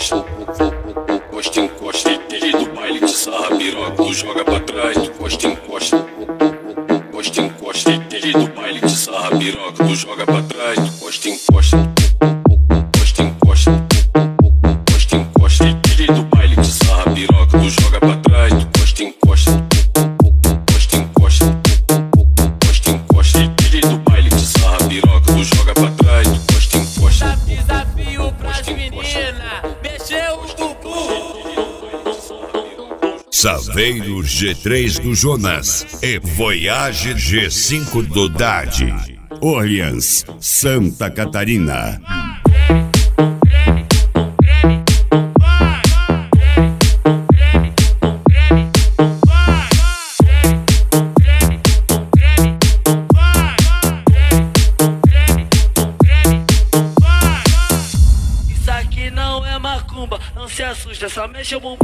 encosta, encosta. Do baile de sarra, piroca, tu joga pra trás, encosta, encosta. Encosta, encosta. Do baile de sarra, piroca, tu joga pra trás, encosta, encosta. Encosta, encosta. Encosta, encosta. Do baile de sarra, piroca, tu joga pra trás, encosta, encosta. Encosta, encosta. Encosta, encosta. Do baile de sarra, piroca, tu joga pra trás, encosta, encosta. Desafio pras meninas, mexeu o bumbum. Saveiro G3 do Jonas e Voyage G5 do Dade, Orleans, Santa Catarina. Isso aqui não é macumba, não se assusta, só mexe o bumbum.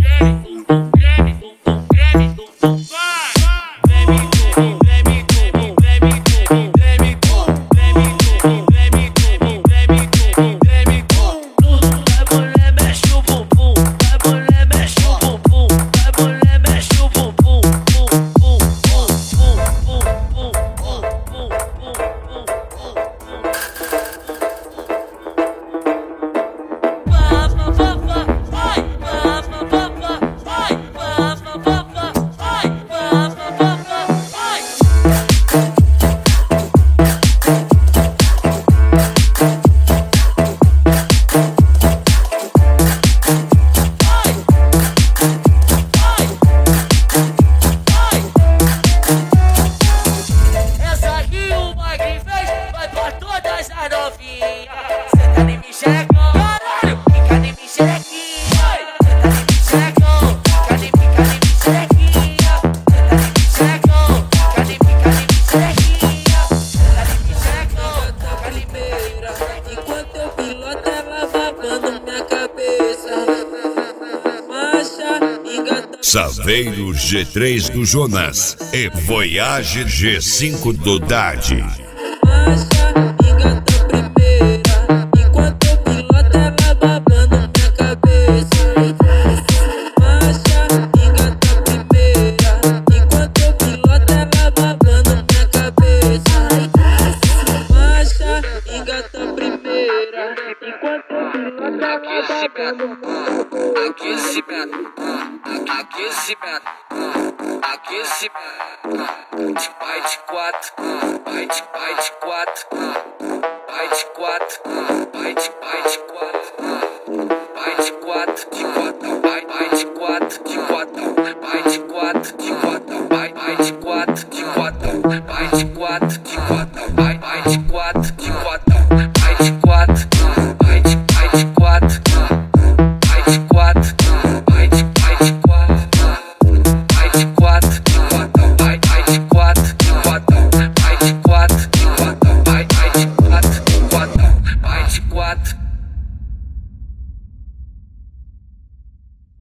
Saveiro G3 do Jonas e Voyage G5 do Dade. Vai de quatro, vai de quatro, vai de quatro, vai de quatro.